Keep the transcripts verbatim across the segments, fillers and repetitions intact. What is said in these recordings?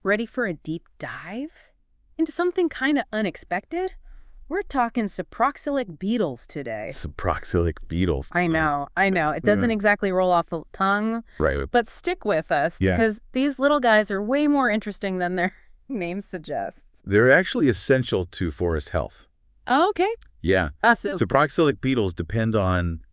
Ready for a deep dive? Into something kind of unexpected? We're talking saproxylic beetles today. Saproxylic beetles. I know, I know. It doesn't Yeah. exactly roll off the tongue, Right. but stick with us Yeah. because these little guys are way more interesting than their name suggests. They're actually essential to forest health. Oh, okay. Yeah. Uh, so, Saproxylic beetles depend on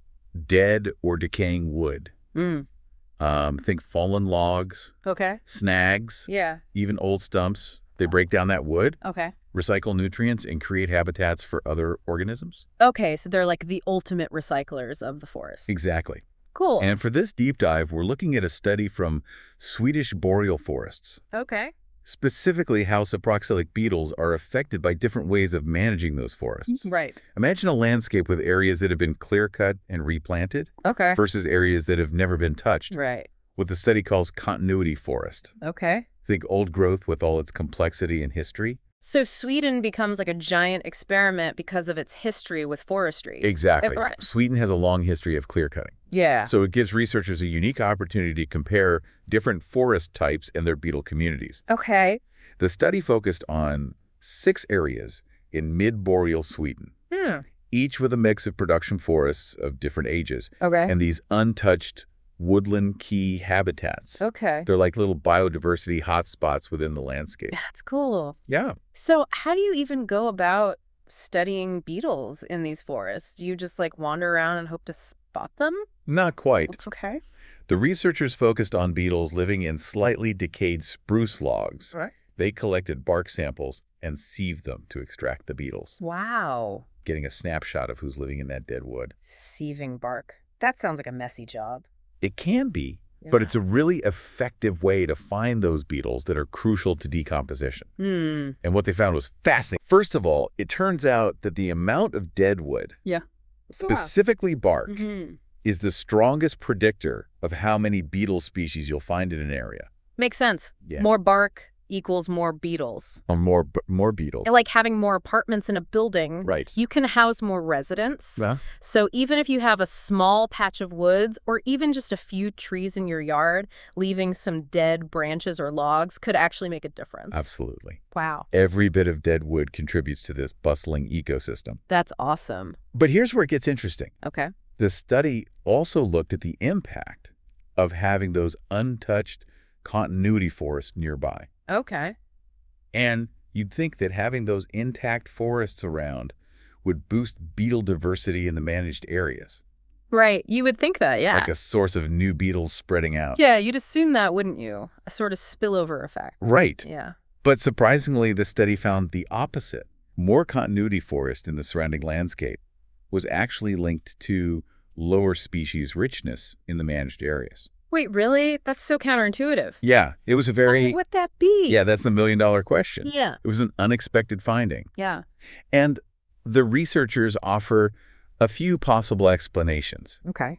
dead or decaying wood. mm, Um, think fallen logs, okay. snags, Yeah. even old stumps. They break down that wood, Okay. recycle nutrients, and create habitats for other organisms. Okay, so they're like the ultimate recyclers of the forest. Exactly. Cool. And for this deep dive, we're looking at a study from Swedish boreal forests, okay. specifically how saproxylic beetles are affected by different ways of managing those forests. Right. Imagine a landscape with areas that have been clear-cut and replanted Okay. versus areas that have never been touched, Right. what the study calls continuity forest. Okay. Think old growth with all its complexity and history. So Sweden becomes like a giant experiment because of its history with forestry. Exactly. Right. Sweden has a long history of clear-cutting. Yeah. So it gives researchers a unique opportunity to compare different forest types and their beetle communities. Okay. The study focused on six areas in mid-boreal Sweden, Hmm. each with a mix of production forests of different ages, Okay. and these untouched woodland key habitats. Okay. They're like little biodiversity hotspots within the landscape. That's cool. Yeah. So how do you even go about studying beetles in these forests? Do you just like wander around and hope to spot them? Not quite. It's okay. The researchers focused on beetles living in slightly decayed spruce logs. Right. They collected bark samples and sieved them to extract the beetles, Wow. getting a snapshot of who's living in that dead wood. Sieving bark. That sounds like a messy job. It can be, but Yeah. it's a really effective way to find those beetles that are crucial to decomposition. Hmm. And what they found was fascinating. First of all, it turns out that the amount of dead wood, Yeah. specifically bark, Mm-hmm. is the strongest predictor of how many beetle species you'll find in an area. Makes sense. Yeah. More bark equals more beetles. Or more, b- more beetles. And like having more apartments in a building, Right. you can house more residents. Yeah. So even if you have a small patch of woods or even just a few trees in your yard, leaving some dead branches or logs could actually make a difference. Absolutely. Wow. Every bit of dead wood contributes to this bustling ecosystem. That's awesome. But here's where it gets interesting. Okay. The study also looked at the impact of having those untouched continuity forests nearby. Okay. And you'd think that having those intact forests around would boost beetle diversity in the managed areas, Right. You would think that, yeah. like a source of new beetles spreading out. Yeah, you'd assume that, wouldn't you? A sort of spillover effect. Right. Yeah. But surprisingly, the study found the opposite. More continuity forest in the surrounding landscape was actually linked to lower species richness in the managed areas. Wait, really? That's so counterintuitive. Yeah, it was a very... Why would that be? Yeah, that's the million-dollar question. Yeah. It was an unexpected finding. Yeah. And the researchers offer a few possible explanations. Okay.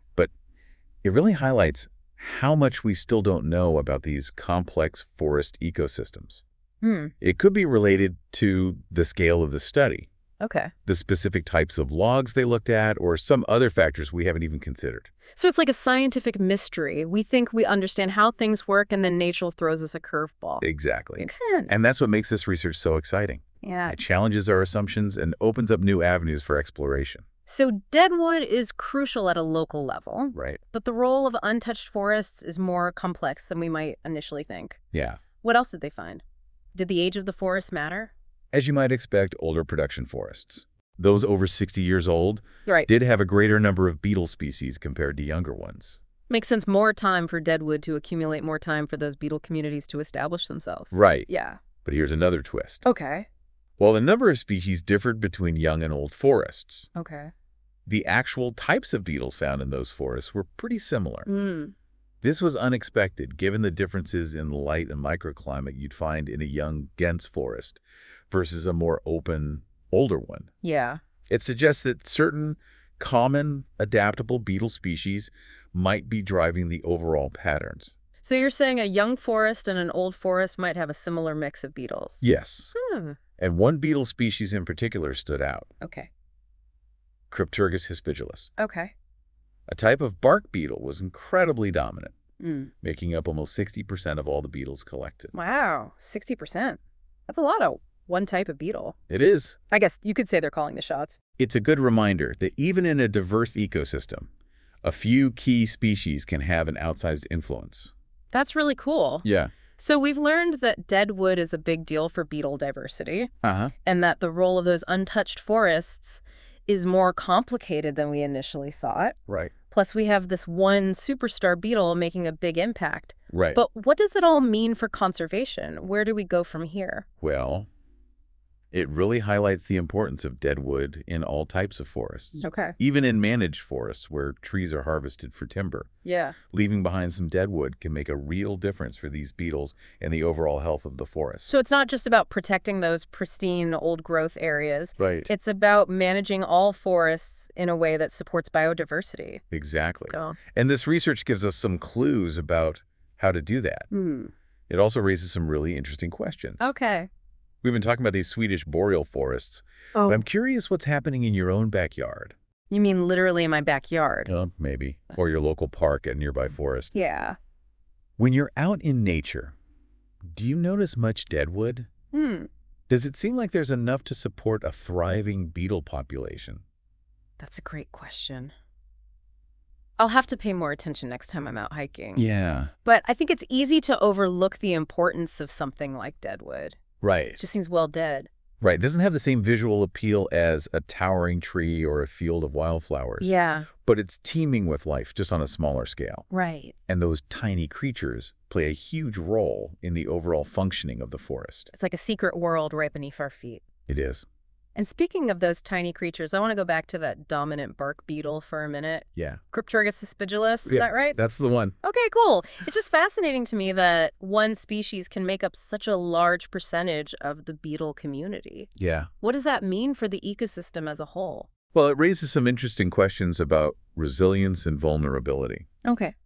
It really highlights how much we still don't know about these complex forest ecosystems. Hmm. It could be related to the scale of the study, Okay. the specific types of logs they looked at, or some other factors we haven't even considered. So it's like a scientific mystery. We think we understand how things work, and then nature throws us a curveball. Exactly. Makes sense. And that's what makes this research so exciting. yeah. It challenges our assumptions and opens up new avenues for exploration. So deadwood is crucial at a local level, Right. but the role of untouched forests is more complex than we might initially think. Yeah. What else did they find? Did the age of the forest matter? As you might expect, older production forests, those over sixty years old, Right. did have a greater number of beetle species compared to younger ones. Makes sense. More time for deadwood to accumulate, more time for those beetle communities to establish themselves. Right. Yeah. But here's another twist. Okay. While the number of species differed between young and old forests, Okay. the actual types of beetles found in those forests were pretty similar. Mm. This was unexpected, given the differences in the light and microclimate you'd find in a young dense forest versus a more open, older one. Yeah. It suggests that certain common, adaptable beetle species might be driving the overall patterns. So you're saying a young forest and an old forest might have a similar mix of beetles? Yes. Hmm. And one beetle species in particular stood out, Okay. Crypturgus hispidulus. Okay. A type of bark beetle was incredibly dominant. Mm. making up almost sixty percent of all the beetles collected. Wow, sixty percent. That's a lot of one type of beetle. It is. I guess you could say they're calling the shots. It's a good reminder that even in a diverse ecosystem, a few key species can have an outsized influence. That's really cool. Yeah. So we've learned that dead wood is a big deal for beetle diversity, Uh-huh. and that the role of those untouched forests is more complicated than we initially thought. Right. Plus, we have this one superstar beetle making a big impact. Right. But what does it all mean for conservation? Where do we go from here? Well, it really highlights the importance of dead wood in all types of forests. Okay. Even in managed forests where trees are harvested for timber. Yeah. Leaving behind some dead wood can make a real difference for these beetles and the overall health of the forest. So it's not just about protecting those pristine old growth areas. Right. It's about managing all forests in a way that supports biodiversity. Exactly. Oh. And this research gives us some clues about how to do that. Hmm. It also raises some really interesting questions. Okay. We've been talking about these Swedish boreal forests, Oh. but I'm curious what's happening in your own backyard. You mean literally in my backyard? Uh, maybe. Or your local park and nearby forest. Yeah. When you're out in nature, do you notice much deadwood? Hmm. Does it seem like there's enough to support a thriving beetle population? That's a great question. I'll have to pay more attention next time I'm out hiking. Yeah. But I think it's easy to overlook the importance of something like deadwood. Right. It just seems well dead. Right. It doesn't have the same visual appeal as a towering tree or a field of wildflowers. Yeah. But it's teeming with life, just on a smaller scale. Right. And those tiny creatures play a huge role in the overall functioning of the forest. It's like a secret world right beneath our feet. It is. And speaking of those tiny creatures, I want to go back to that dominant bark beetle for a minute. Yeah. Cryptorgus aspidulus, is Yeah, that right? That's the one. Okay, cool. It's just fascinating to me that one species can make up such a large percentage of the beetle community. Yeah. What does that mean for the ecosystem as a whole? Well, it raises some interesting questions about resilience and vulnerability. Okay.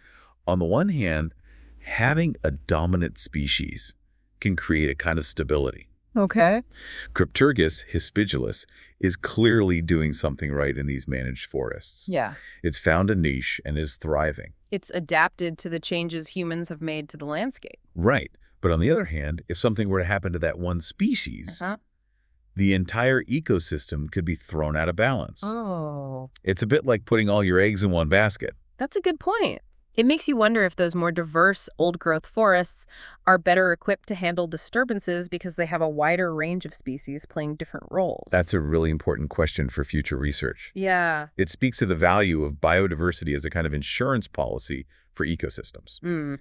On the one hand, having a dominant species can create a kind of stability. Okay. Crypturgus hispidulus is clearly doing something right in these managed forests. Yeah. It's found a niche and is thriving. It's adapted to the changes humans have made to the landscape. Right. But on the other hand, if something were to happen to that one species, Uh-huh. the entire ecosystem could be thrown out of balance. Oh. It's a bit like putting all your eggs in one basket. That's a good point. It makes you wonder if those more diverse old-growth forests are better equipped to handle disturbances because they have a wider range of species playing different roles. That's a really important question for future research. Yeah. It speaks to the value of biodiversity as a kind of insurance policy for ecosystems. Mm.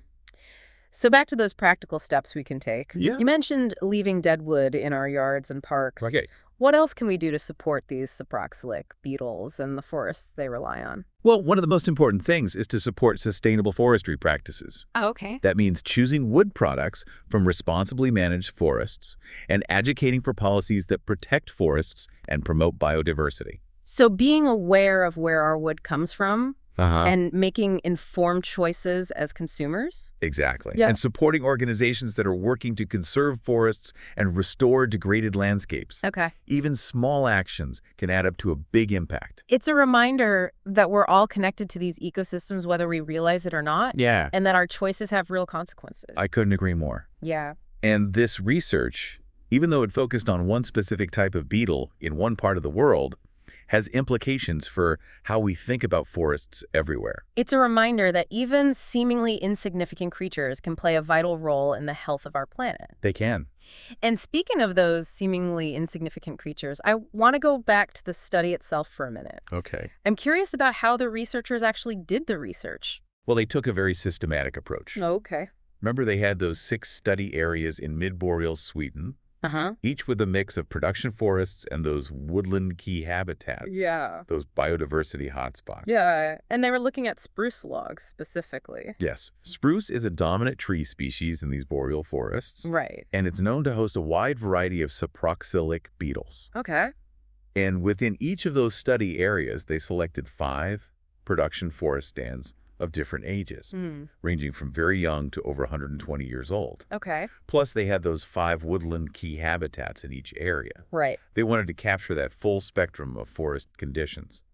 So back to those practical steps we can take. Yeah. You mentioned leaving dead wood in our yards and parks. Okay. What else can we do to support these saproxyllic beetles and the forests they rely on? Well, one of the most important things is to support sustainable forestry practices. Oh, okay. That means choosing wood products from responsibly managed forests and advocating for policies that protect forests and promote biodiversity. So being aware of where our wood comes from Uh-huh. and making informed choices as consumers? Exactly. Yeah. And supporting organizations that are working to conserve forests and restore degraded landscapes. Okay. Even small actions can add up to a big impact. It's a reminder that we're all connected to these ecosystems whether we realize it or not, Yeah. and that our choices have real consequences. I couldn't agree more. Yeah. And this research, even though it focused on one specific type of beetle in one part of the world, has implications for how we think about forests everywhere. It's a reminder that even seemingly insignificant creatures can play a vital role in the health of our planet. They can. And speaking of those seemingly insignificant creatures, I want to go back to the study itself for a minute. Okay. I'm curious about how the researchers actually did the research. Well, they took a very systematic approach. Okay. Remember, they had those six study areas in mid-boreal Sweden, Uh-huh. each with a mix of production forests and those woodland key habitats. Yeah. Those biodiversity hotspots. Yeah, and they were looking at spruce logs specifically. Yes. Spruce is a dominant tree species in these boreal forests, Right. and it's known to host a wide variety of saproxyllic beetles. Okay. And within each of those study areas, they selected five production forest stands of different ages, Hmm. ranging from very young to over one hundred twenty years old. Okay. Plus, they had those five woodland key habitats in each area. Right. They wanted to capture that full spectrum of forest conditions.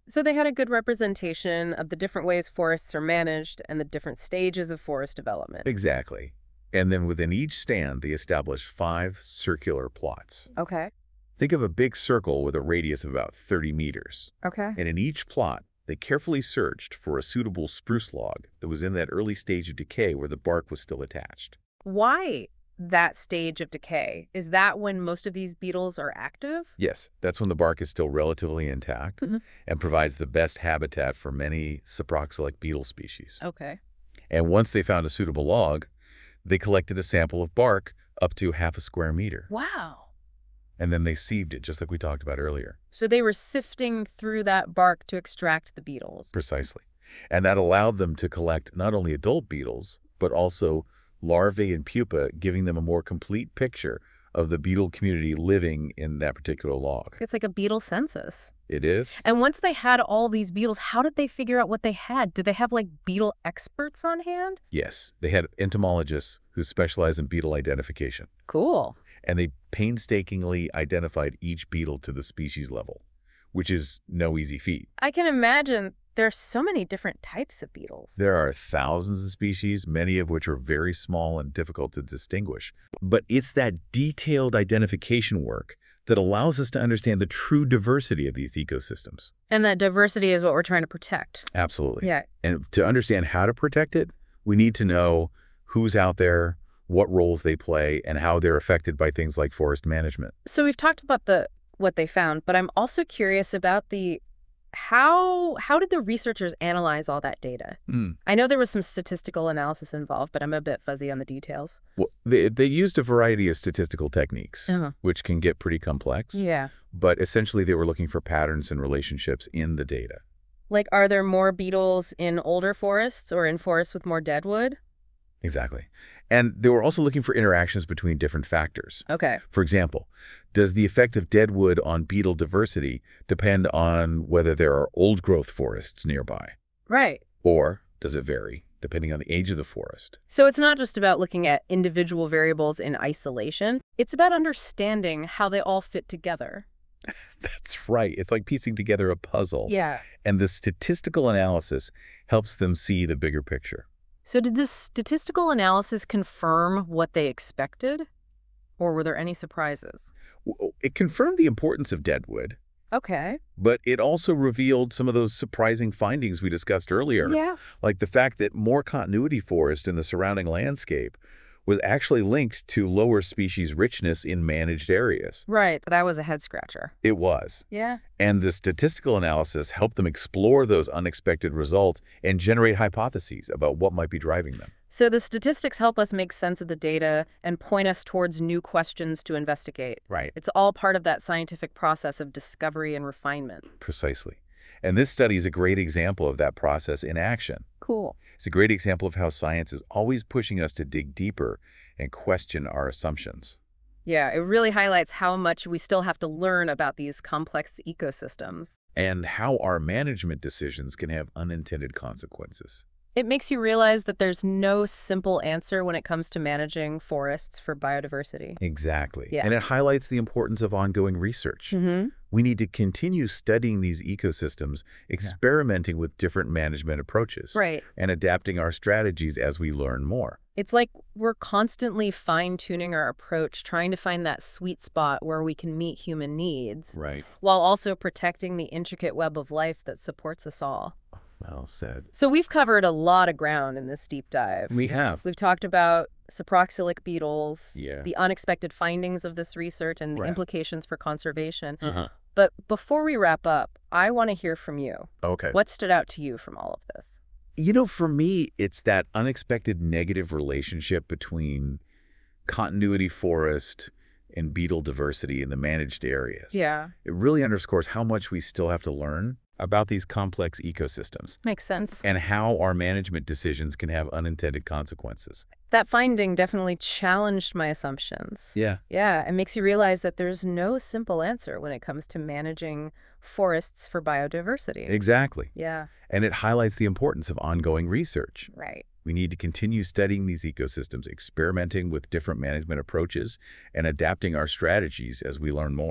So they had a good representation of the different ways forests are managed and the different stages of forest development. Exactly. And then within each stand, they established five circular plots. Okay. Think of a big circle with a radius of about thirty meters. Okay. And in each plot, they carefully searched for a suitable spruce log that was in that early stage of decay where the bark was still attached. Why that stage of decay? Is that when most of these beetles are active? Yes, that's when the bark is still relatively intact Mhm. and provides the best habitat for many saproxylec beetle species. Okay. And once they found a suitable log, they collected a sample of bark up to half a square meter. Wow. And then they sieved it, just like we talked about earlier. So they were sifting through that bark to extract the beetles. Precisely. And that allowed them to collect not only adult beetles, but also larvae and pupa, giving them a more complete picture of the beetle community living in that particular log. It's like a beetle census. It is? And once they had all these beetles, how did they figure out what they had? Did they have like beetle experts on hand? Yes. They had entomologists who specialize in beetle identification. Cool. And they painstakingly identified each beetle to the species level, which is no easy feat. I can imagine there's so many different types of beetles. There are thousands of species, many of which are very small and difficult to distinguish. But it's that detailed identification work that allows us to understand the true diversity of these ecosystems. And that diversity is what we're trying to protect. Absolutely. Yeah. And to understand how to protect it, we need to know who's out there, what roles they play, and how they're affected by things like forest management. So we've talked about the what they found, but I'm also curious about the how how did the researchers analyze all that data? Mm. I know there was some statistical analysis involved, but I'm a bit fuzzy on the details. Well, they, they used a variety of statistical techniques, Uh-huh. which can get pretty complex. Yeah. But essentially, they were looking for patterns and relationships in the data. Like, are there more beetles in older forests or in forests with more deadwood? Exactly. And they were also looking for interactions between different factors. Okay. For example, does the effect of deadwood on beetle diversity depend on whether there are old-growth forests nearby? Right. Or does it vary depending on the age of the forest? So it's not just about looking at individual variables in isolation. It's about understanding how they all fit together. That's right. It's like piecing together a puzzle. Yeah. And the statistical analysis helps them see the bigger picture. So did this statistical analysis confirm what they expected? Or were there any surprises? W- It confirmed the importance of deadwood, Okay. but it also revealed some of those surprising findings we discussed earlier. Yeah. Like the fact that more continuity forest in the surrounding landscape was actually linked to lower species richness in managed areas. Right. That was a head scratcher. It was. Yeah. And the statistical analysis helped them explore those unexpected results and generate hypotheses about what might be driving them. So the statistics help us make sense of the data and point us towards new questions to investigate. Right. It's all part of that scientific process of discovery and refinement. Precisely. And this study is a great example of that process in action. Cool. It's a great example of how science is always pushing us to dig deeper and question our assumptions. Yeah, it really highlights how much we still have to learn about these complex ecosystems. And how our management decisions can have unintended consequences. It makes you realize that there's no simple answer when it comes to managing forests for biodiversity. Exactly. Yeah. And it highlights the importance of ongoing research. Mm-hmm. We need to continue studying these ecosystems, experimenting with different management approaches, Right. and adapting our strategies as we learn more. It's like we're constantly fine-tuning our approach, trying to find that sweet spot where we can meet human needs, Right. while also protecting the intricate web of life that supports us all. Well said. So we've covered a lot of ground in this deep dive. We have. We've talked about saproxylic beetles, Yeah. the unexpected findings of this research, and the Right. implications for conservation. Uh-huh. But before we wrap up, I want to hear from you. Okay. What stood out to you from all of this? You know, for me, it's that unexpected negative relationship between continuity forest and beetle diversity in the managed areas. Yeah, It really underscores how much we still have to learn about these complex ecosystems makes sense. and how our management decisions can have unintended consequences. That finding definitely challenged my assumptions. Yeah. Yeah, it makes you realize that there's no simple answer when it comes to managing forests for biodiversity. Exactly. Yeah, And it highlights the importance of ongoing research. right. We need to continue studying these ecosystems, experimenting with different management approaches, and adapting our strategies as we learn more.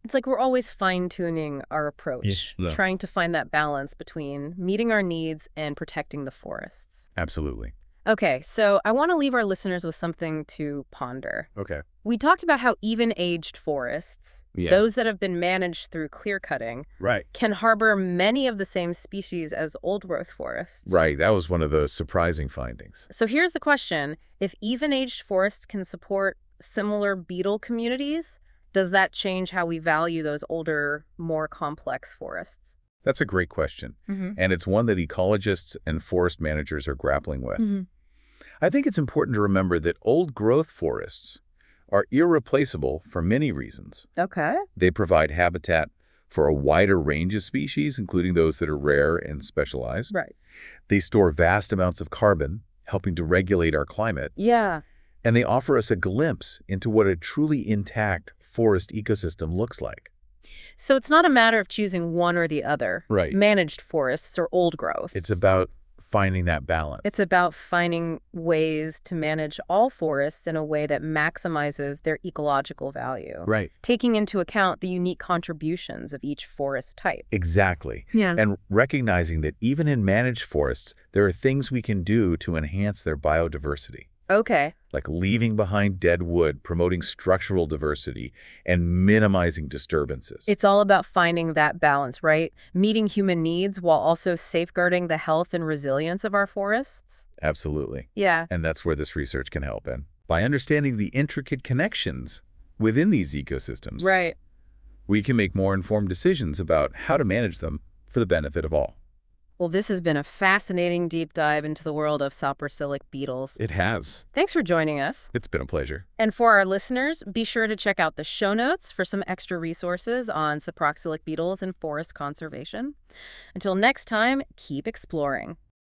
It's like we're always fine-tuning our approach, Yeah. trying to find that balance between meeting our needs and protecting the forests. Absolutely. Okay, so I want to leave our listeners with something to ponder. Okay. We talked about how even-aged forests, Yeah. those that have been managed through clear-cutting, Right. can harbor many of the same species as old-growth forests. Right. That was one of the surprising findings. So here's the question. If even-aged forests can support similar beetle communities, does that change how we value those older, more complex forests? That's a great question. Mm-hmm. And it's one that ecologists and forest managers are grappling with. Mm-hmm. I think it's important to remember that old-growth forests are irreplaceable for many reasons. Okay. They provide habitat for a wider range of species, including those that are rare and specialized. Right. They store vast amounts of carbon, helping to regulate our climate. Yeah. And they offer us a glimpse into what a truly intact forest ecosystem looks like. So it's not a matter of choosing one or the other. Right. Managed forests or old growths. It's about finding that balance. It's about finding ways to manage all forests in a way that maximizes their ecological value. Right. Taking into account the unique contributions of each forest type. Exactly. Yeah. And recognizing that even in managed forests, there are things we can do to enhance their biodiversity. Okay. Like leaving behind dead wood, promoting structural diversity, and minimizing disturbances. It's all about finding that balance, right? Meeting human needs while also safeguarding the health and resilience of our forests. Absolutely. Yeah. And that's where this research can help in. By understanding the intricate connections within these ecosystems, Right. we can make more informed decisions about how to manage them for the benefit of all. Well, this has been a fascinating deep dive into the world of saprosylic beetles. It has. Thanks for joining us. It's been a pleasure. And for our listeners, be sure to check out the show notes for some extra resources on saproxylic beetles and forest conservation. Until next time, keep exploring.